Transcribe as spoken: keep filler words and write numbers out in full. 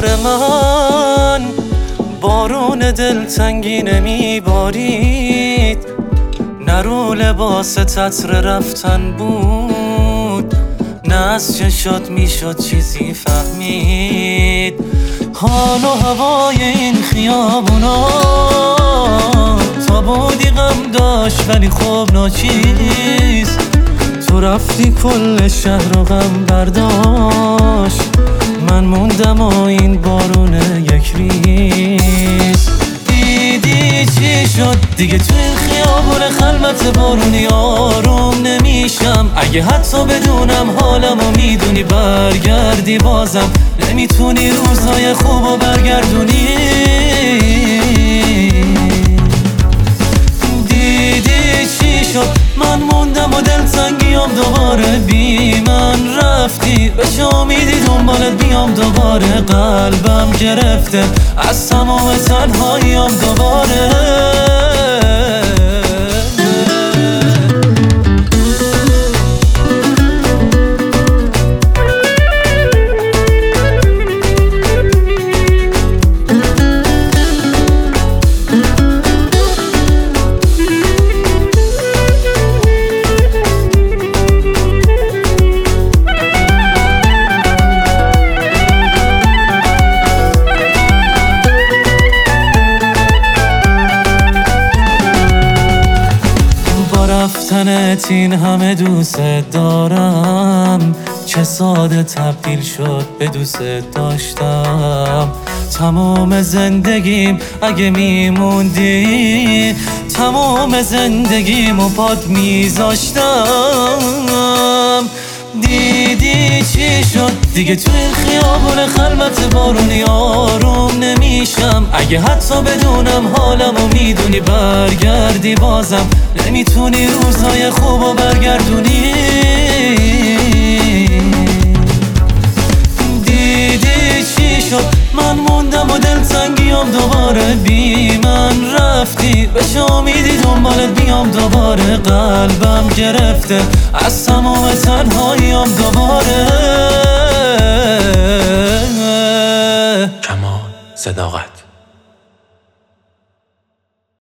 کنار من بارون دلتنگی نمیبارید، نرو لباس تتر رفتن بود، نه از چشات میشد چیزی فهمید. حال و هوای این خیابونا تا بودی غم داشت ولی خوب ناچیز، تو رفتی کل شهر و غم برداشت، من موندم و این بارون یک ریز. دیدی چی شد دیگه تو این خیابون خلوت بارونی آروم نمیشم، اگه حتی بدونم حالمو میدونی برگردی بازم نمیتونی روزهای خوبو برگردونی. دیدی چی شد من موندم و دلتنگیام دوباره بی من رفتی، به چه امیدی دنبالت بیام دوباره، قلبم گرفته از تمام تنهاییام دوباره. رفتنت این همه دوست دارم، چه ساده تبدیل شد به دوست داشتم. تمام زندگیم اگه میموندی تمام زندگیمو پات میذاشتم. دیدی چی شد دیگه تو این خیابون خلوت بارونی آروم نمیشم، اگه حتی بدونم حالمو میدونی برگردی بازم نمیتونی روزهای خوبو برگردونی. دیدی چی شد من موندم و دلتنگیام دوباره بی من رفتی، به چه امیدی دنبالت بیام دوباره، قلبم گرفته از تمام تنهاییام دوباره. کمال صداقت